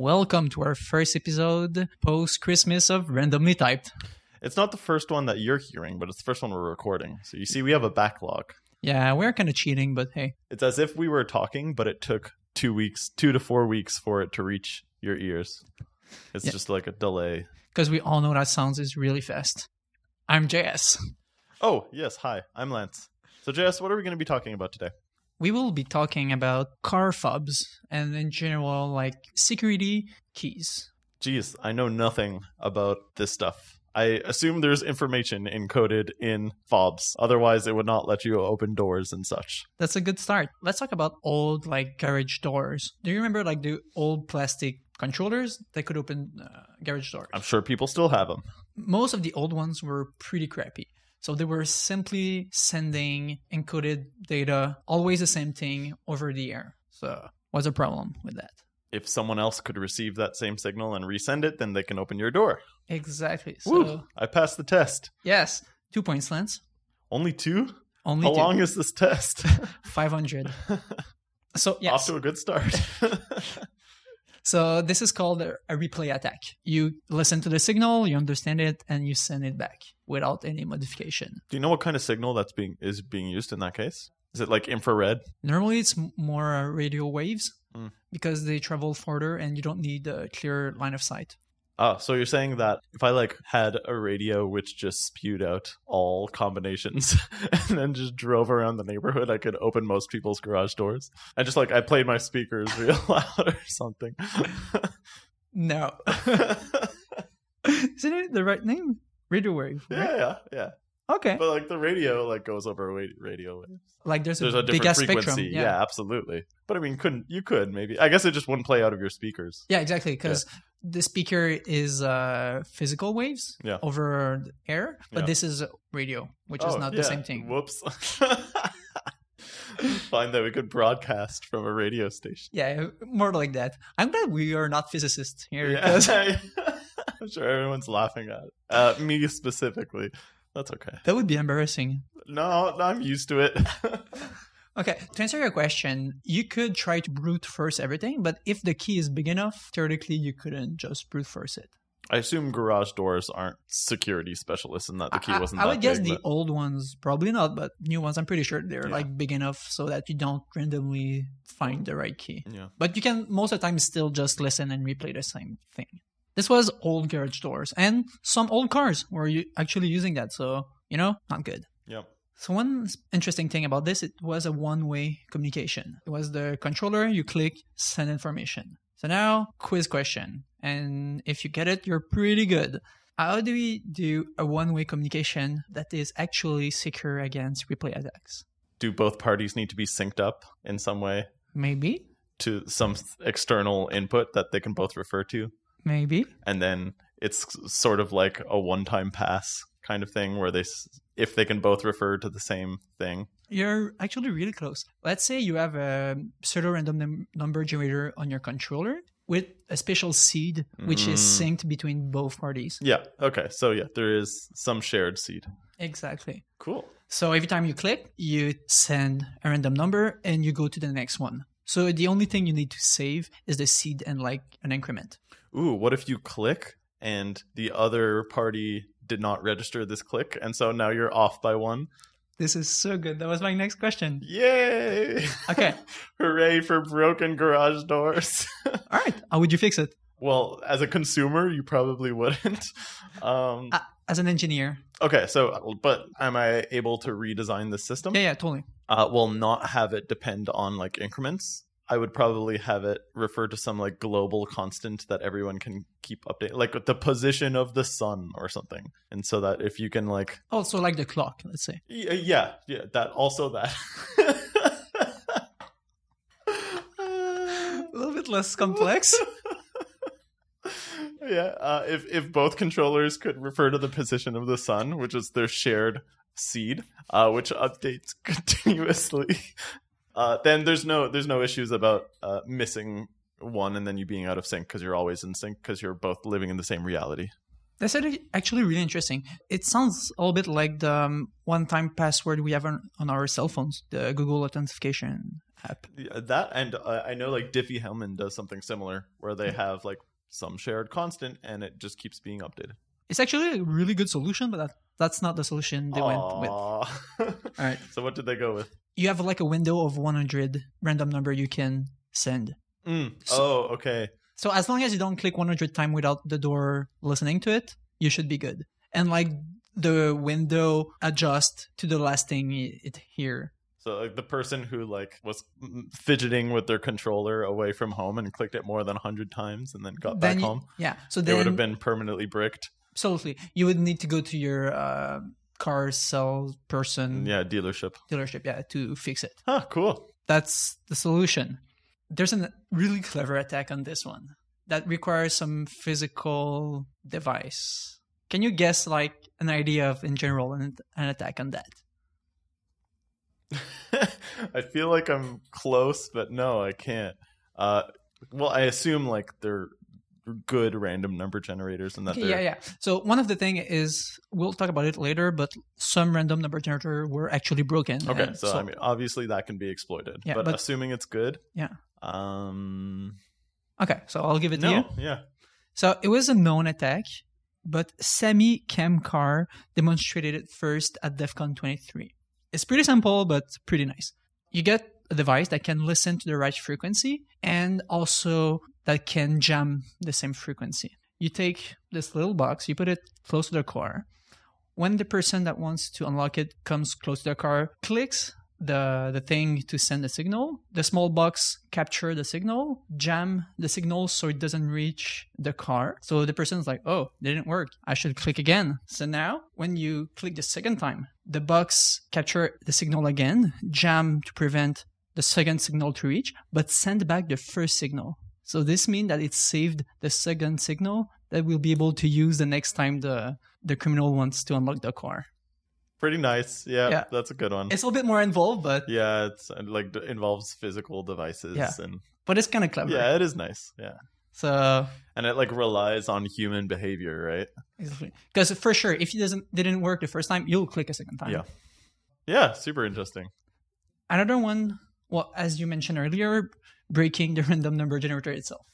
Welcome to our first episode post-Christmas of Randomly Typed. It's not the first one that you're hearing, but it's the first one we're recording. So you see, we have a backlog. Yeah, we're kind of cheating, but hey. It's as if we were talking, but it took 2 to 4 weeks for it to reach your ears. It's just like a delay. Because we all know that sounds is really fast. I'm JS. Oh, yes. Hi, I'm Lance. So JS, what are we going to be talking about today? We will be talking about car fobs and in general, like security keys. Geez, I know nothing about this stuff. I assume there's information encoded in fobs. Otherwise, it would not let you open doors and such. That's a good start. Let's talk about old like garage doors. Do you remember like the old plastic controllers that could open garage doors? I'm sure people still have them. Most of the old ones were pretty crappy. So they were simply sending encoded data, always the same thing, over the air. So what's the problem with that? If someone else could receive that same signal and resend it, then they can open your door. Exactly. So Woo, I passed the test. yes, 2 points, Lance. Only 2? Only How 2. long is this test? 500. So yes. Off to a good start. So this is called a replay attack. You listen to the signal, you understand it, and you send it back without any modification. Do you know what kind of signal is being used in that case? Is it like infrared? Normally it's more radio waves because they travel further and you don't need a clear line of sight. Ah, so you're saying that if I had a radio which just spewed out all combinations and then just drove around the neighborhood, I could open most people's garage doors? And just I played my speakers real loud or something. No. Isn't it the right name? Radio wave. Right? Yeah. Okay. But the radio goes over radio waves. Like there's a different big ass frequency. spectrum. Yeah, absolutely. But I mean, you could maybe. I guess it just wouldn't play out of your speakers. Yeah, exactly. Because the speaker is physical waves over the air, but this is radio, which is not the same thing. Whoops. Find that we could broadcast from a radio station. Yeah, more like that. I'm glad we are not physicists here. Yeah. I'm sure everyone's laughing at it. Me specifically. That's okay. That would be embarrassing. No, I'm used to it. Okay, to answer your question, you could try to brute force everything, but if the key is big enough, theoretically you couldn't just brute force it. I assume garage doors aren't security specialists and that the key wasn't I would guess big, the old ones probably not, but new ones I'm pretty sure they're big enough so that you don't randomly find the right key. Yeah. But you can most of the time still just listen and replay the same thing. This was old garage doors and some old cars were actually using that, so not good. Yep. So one interesting thing about this, it was a one-way communication. It was the controller, you click, send information. So now, quiz question. And if you get it, you're pretty good. How do we do a one-way communication that is actually secure against replay attacks? Do both parties need to be synced up in some way? Maybe. To some external input that they can both refer to? Maybe. And then it's sort of like a one-time pass kind of thing where if they can both refer to the same thing. You're actually really close. Let's say you have a pseudo-random number generator on your controller with a special seed, which is synced between both parties. Yeah. Okay. So there is some shared seed. Exactly. Cool. So every time you click, you send a random number and you go to the next one. So the only thing you need to save is the seed and an increment. Ooh, what if you click and the other party did not register this click, and so now you're off by 1? This is so good. That was my next question. Yay! Okay. Hooray for broken garage doors. All right. How would you fix it? Well, as a consumer, you probably wouldn't. As an engineer. Okay, but am I able to redesign the system? Yeah, totally. Well, not have it depend on increments. I would probably have it refer to some global constant that everyone can keep updating, like the position of the sun or something. And so that if you can also like the clock, let's say. Yeah, that also that. A little bit less complex. Yeah, if both controllers could refer to the position of the sun, which is their shared seed, which updates continuously. Then there's no issues about missing one and then you being out of sync because you're always in sync because you're both living in the same reality. That's actually really interesting. It sounds a little bit like the one-time password we have on our cell phones, the Google authentication app. Yeah, that and I know like Diffie-Hellman does something similar where they have like some shared constant and it just keeps being updated. It's actually a really good solution, but that's not the solution they went with. All right. So what did they go with? You have like a window of 100 random number you can send. Okay. So as long as you don't click 100 times without the door listening to it, you should be good. And like the window adjust to the last thing it hear. So like the person who like was fidgeting with their controller away from home and clicked it more than 100 times and then got back home. Yeah. So they then would have been permanently bricked. Absolutely. You would need to go to your car salesperson. Yeah, dealership, to fix it. Huh, cool. That's the solution. There's a really clever attack on this one that requires some physical device. Can you guess like an idea of, in general, an attack on that? I feel like I'm close, but no, I can't. Well, I assume like they're good random number generators and that yeah. So one of the thing is, we'll talk about it later, but some random number generator were actually broken. Okay, so I mean, obviously that can be exploited. Yeah, but assuming it's good. Yeah. Okay, so I'll give it to you. Yeah. So it was a known attack, but Sami Kamkar demonstrated it first at DEF CON 23. It's pretty simple, but pretty nice. You get a device that can listen to the right frequency and also that can jam the same frequency. You take this little box, you put it close to the car. When the person that wants to unlock it comes close to the car, clicks the thing to send the signal, the small box capture the signal, jam the signal so it doesn't reach the car. So the person's like, oh, it didn't work. I should click again. So now when you click the second time, the box capture the signal again, jam to prevent the second signal to reach, but send back the first signal. So this means that it saved the second signal that we'll be able to use the next time the criminal wants to unlock the car. Pretty nice. Yeah, that's a good one. It's a little bit more involved, but... Yeah, it's like involves physical devices. Yeah. But it's kind of clever. Yeah, it is nice. Yeah. So... And it like relies on human behavior, right? Exactly. Because for sure, if it didn't work the first time, you'll click a second time. Yeah. Yeah, super interesting. Another one, well, as you mentioned earlier, breaking the random number generator itself.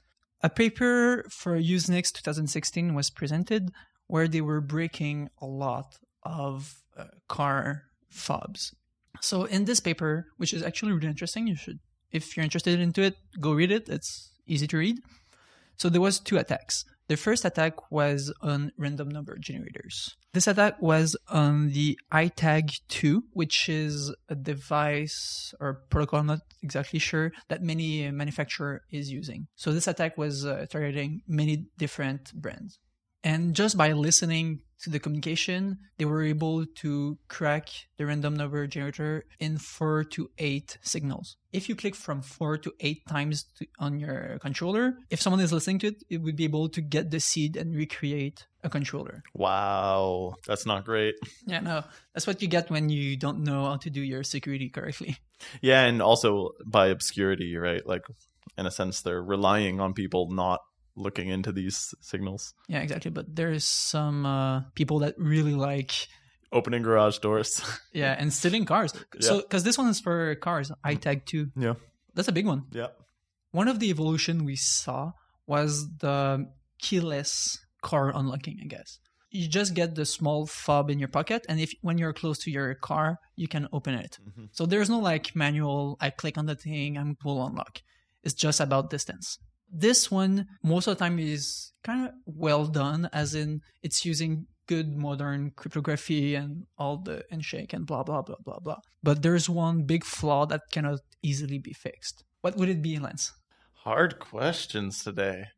A paper for Usenix 2016 was presented where they were breaking a lot of car fobs. So in this paper, which is actually really interesting, you should, if you're interested into it, go read it. It's easy to read. So there was 2 attacks. The first attack was on random number generators. This attack was on the iTag2, which is a device or protocol, I'm not exactly sure, that many manufacturer is using. So this attack was targeting many different brands. And just by listening to the communication, they were able to crack the random number generator in 4 to 8 signals. If you click from 4 to 8 times on your controller, if someone is listening to it, it would be able to get the seed and recreate a controller. Wow, that's not great. Yeah, no, that's what you get when you don't know how to do your security correctly. Yeah, and also by obscurity, right? Like, in a sense, they're relying on people not looking into these signals. Yeah, exactly. But there's some people that really like opening garage doors. Yeah, and stealing cars. Yeah. So, because this one is for cars, iTag2. Yeah, that's a big one. Yeah. One of the evolution we saw was the keyless car unlocking, I guess. You just get the small fob in your pocket, and when you're close to your car, you can open it. Mm-hmm. So there's no like manual, I click on the thing, I'm will unlock. It's just about distance. This one, most of the time, is kind of well done, as in it's using good modern cryptography and all the handshake and blah, blah, blah, blah, blah. But there's one big flaw that cannot easily be fixed. What would it be, Lance? Hard questions today.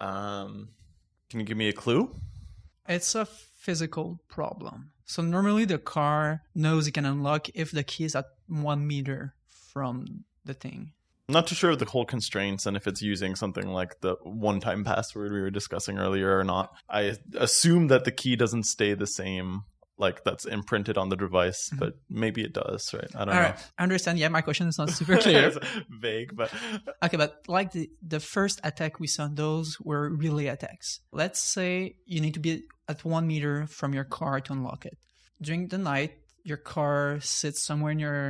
Can you give me a clue? It's a physical problem. So normally the car knows it can unlock if the key is at 1 meter from the thing. I'm not too sure of the whole constraints and if it's using something like the one-time password we were discussing earlier or not. I assume that the key doesn't stay the same, like that's imprinted on the device, but maybe it does, right? I don't know. Right. I understand. Yeah, my question is not super clear. It's vague, but... Okay, but like the first attack we saw, those were relay attacks. Let's say you need to be at 1 meter from your car to unlock it. During the night, your car sits somewhere in your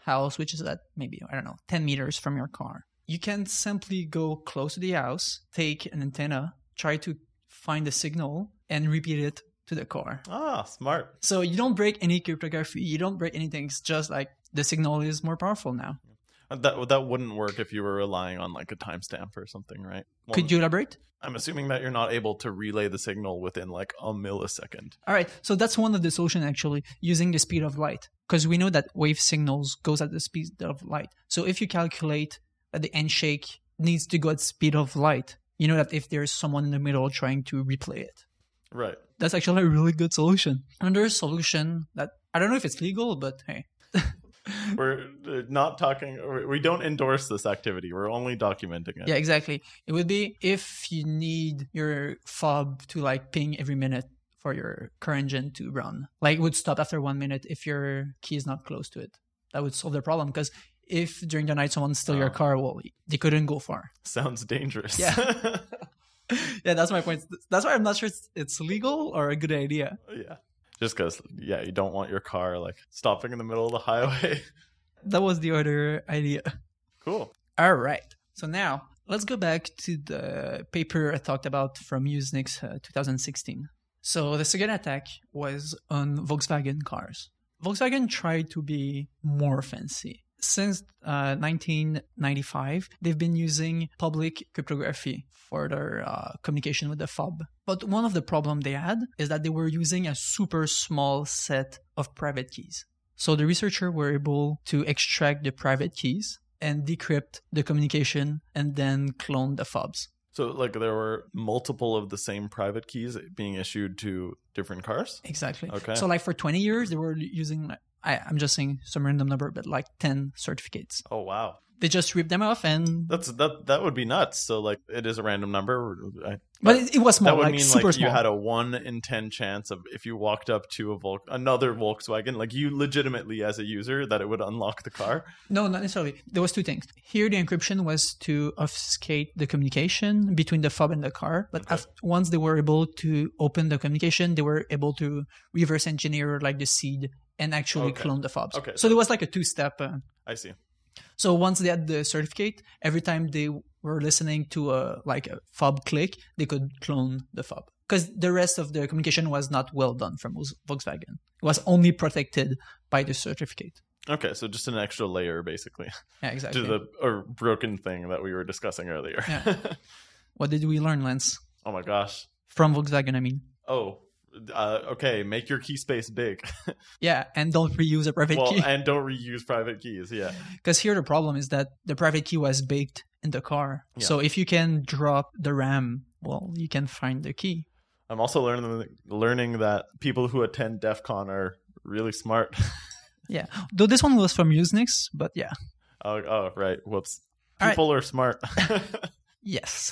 house, which is at maybe, I don't know, 10 meters from your car. You can simply go close to the house, take an antenna, try to find the signal, and repeat it to the car. Ah, smart. So you don't break any cryptography. You don't break anything. It's just like the signal is more powerful now. That wouldn't work if you were relying on like a timestamp or something, right? Well, Could you elaborate? I'm assuming that you're not able to relay the signal within like a millisecond. All right. So that's one of the solutions, actually, using the speed of light. Because we know that wave signals goes at the speed of light. So if you calculate that the handshake needs to go at the speed of light, you know that if there's someone in the middle trying to replay it. Right. That's actually a really good solution. Another solution that, I don't know if it's legal, but hey. We're not talking, we don't endorse this activity. We're only documenting it. Yeah, exactly. It would be if you need your fob to like ping every minute for your car engine to run. Like it would stop after 1 minute if your key is not close to it. That would solve the problem, because if during the night someone stole your car, well, they couldn't go far. Sounds dangerous. Yeah. Yeah, that's my point. That's why I'm not sure it's legal or a good idea. Yeah. Just because, yeah, you don't want your car like stopping in the middle of the highway. That was the other idea. Cool. All right. So now let's go back to the paper I talked about from Usenix 2016. So the second attack was on Volkswagen cars. Volkswagen tried to be more fancy. Since 1995, they've been using public cryptography for their communication with the fob. But one of the problems they had is that they were using a super small set of private keys. So the researchers were able to extract the private keys and decrypt the communication and then clone the fobs. So like there were multiple of the same private keys being issued to different cars? Exactly. Okay. So like for 20 years, they were using, I'm just saying some random number, but like 10 certificates. Oh, wow. They just rip them off and... That would be nuts. So like it is a random number. But it was small, that would like mean super like small. you had a 1 in 10 chance of if you walked up to another Volkswagen, like you legitimately as a user, that it would unlock the car. No, not necessarily. There was two things. Here, the encryption was to obfuscate the communication between the fob and the car. But once they were able to open the communication, they were able to reverse engineer like the seed and actually clone the fobs. Okay. So there was like a two-step. I see. So once they had the certificate, every time they were listening to a fob click, they could clone the fob. Because the rest of the communication was not well done from Volkswagen. It was only protected by the certificate. Okay, so just an extra layer, basically. Yeah, exactly. To the broken thing that we were discussing earlier. Yeah. What did we learn, Lance? Oh my gosh. From Volkswagen, I mean. Oh, okay. Make your key space big. Yeah, and don't reuse a private key. And don't reuse private keys, yeah. Because here the problem is that the private key was baked in the car. Yeah. So if you can drop the RAM, well, you can find the key. I'm also learning that people who attend DEF CON are really smart. Yeah, though this one was from Usenix, but yeah. Oh, right. Whoops. People are smart. Yes.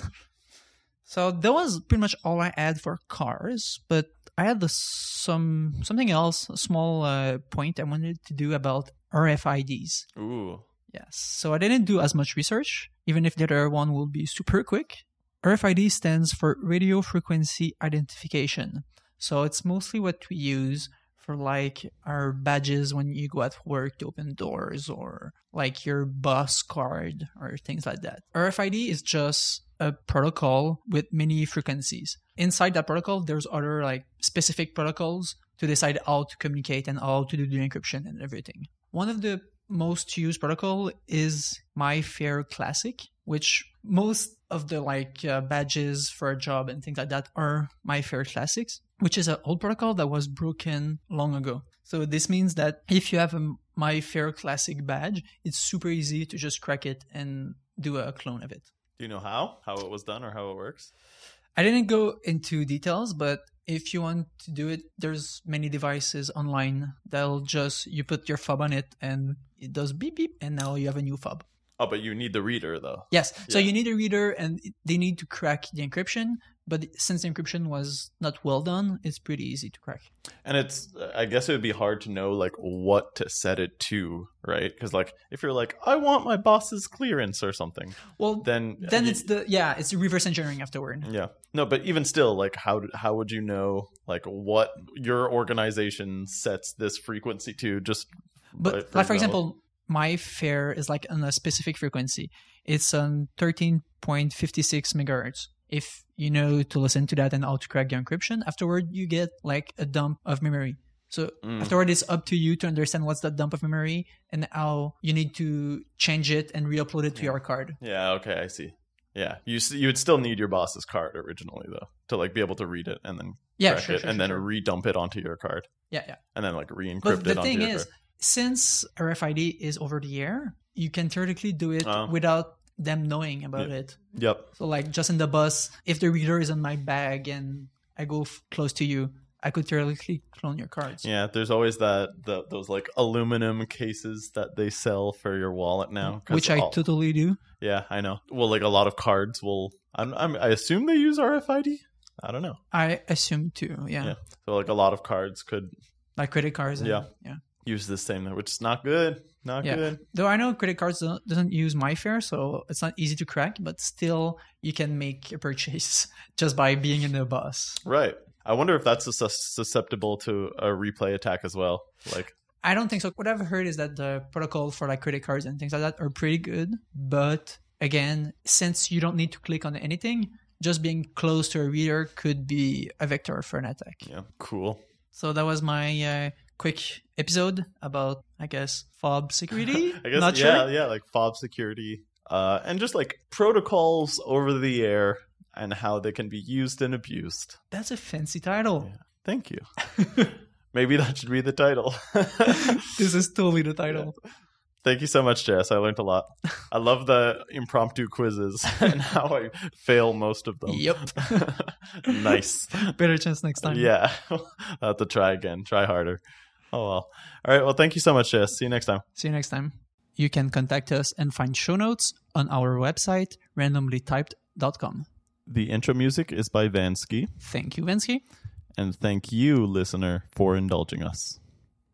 So that was pretty much all I had for cars, but I had something else, a small point I wanted to do about RFIDs. Ooh. Yes. So I didn't do as much research, even if the other one will be super quick. RFID stands for radio frequency identification. So it's mostly what we use for like our badges when you go at work to open doors, or like your bus card or things like that. RFID is just a protocol with many frequencies. Inside that protocol, there's other like specific protocols to decide how to communicate and how to do the encryption and everything. One of the most used protocol is MyFair Classic, which most of the badges for a job and things like that are MyFair Classics, which is an old protocol that was broken long ago. So this means that if you have a MyFair Classic badge, it's super easy to just crack it and do a clone of it. Do you know how it was done or how it works? I didn't go into details, but if you want to do it, there's many devices online that'll just, you put your fob on it and it does beep beep, and now you have a new fob. Oh, but you need the reader though. Yes. So you need a reader and they need to crack the encryption. But since the encryption was not well done, it's pretty easy to crack. And I guess it would be hard to know like what to set it to, right? Because like if you're like, I want my boss's clearance or something, well, then it's reverse engineering afterward. Yeah. No, but even still, like how would you know like what your organization sets this frequency to? Just but like for example, my fare is like on a specific frequency. It's on 13.56 megahertz. If you know to listen to that and how to crack the encryption, afterward you get like a dump of memory. So afterward, it's up to you to understand what's that dump of memory and how you need to change it and re-upload it to your card. Yeah, okay, I see. Yeah, you would still need your boss's card originally though to like be able to read it and then crack it and then redump it onto your card. Yeah. And then like re-encrypt but it onto the thing your is, card. Since RFID is over the air, you can theoretically do it without them knowing about it. Yep. So like just in the bus, if the reader is in my bag and I go close to you, I could theoretically clone your cards. Yeah, there's always those like aluminum cases that they sell for your wallet now, which I totally do. Yeah, I know. Well, like a lot of cards will. I assume they use RFID. I don't know. I assume too. Yeah. So like a lot of cards could, like credit cards. Yeah. Use this same, which is not good. Not good. Though I know credit cards doesn't use MyFair, so it's not easy to crack. But still, you can make a purchase just by being in the bus. Right. I wonder if that's susceptible to a replay attack as well. Like, I don't think so. What I've heard is that the protocol for like credit cards and things like that are pretty good. But again, since you don't need to click on anything, just being close to a reader could be a vector for an attack. Yeah, cool. So that was my quick episode about, I guess, fob security. I guess, Not sure. Yeah, like fob security, and just like protocols over the air and how they can be used and abused. That's a fancy title. Yeah. Thank you. Maybe that should be the title. This is totally the title. Yeah. Thank you so much, Jess. I learned a lot. I love the impromptu quizzes and how I fail most of them. Yep. Nice. Better chance next time. Yeah. I'll have to try again. Try harder. Oh, well. All right. Well, thank you so much, Jess. See you next time. See you next time. You can contact us and find show notes on our website, randomlytyped.com. The intro music is by Vansky. Thank you, Vansky. And thank you, listener, for indulging us.